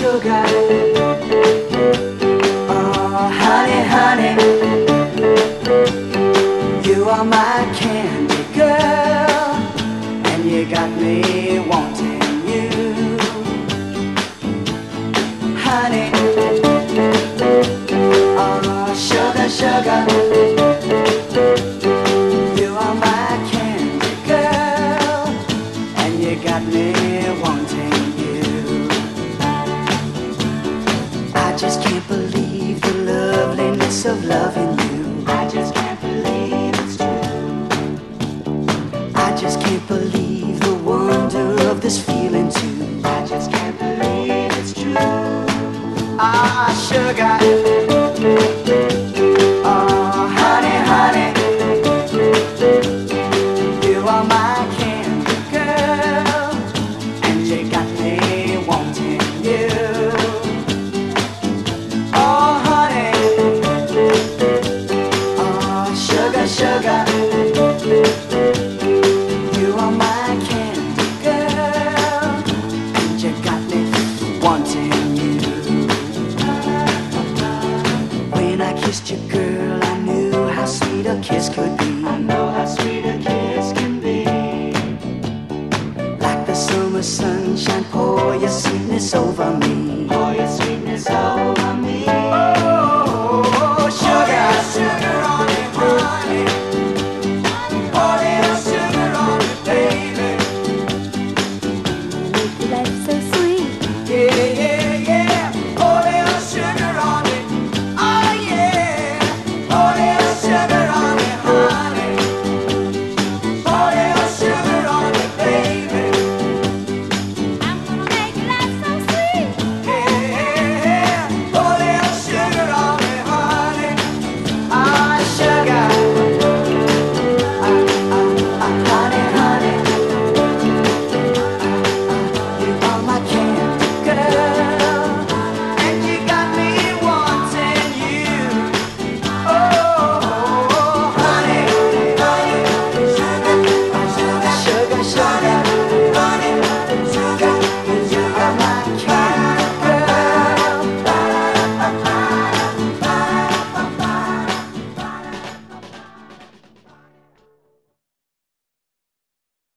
sugar. Oh, honey, honey, you are my candy girl, and you got me wanting you. Honey, oh, sugar, sugar, you are my candy girl, and you got me wanting you. I just can't believe the loveliness of loving you. I just can't believe it's true. I just can't believe the wonder of this feeling too. I just can't believe it's true. Ah, sugar. Oh, honey, honey, you are my candy girl, and you got me wanting you. Oh, honey, oh, sugar, sugar, you are my candy girl, and you got me wanting you. When I kissed you, girl, I knew how sweet a kiss could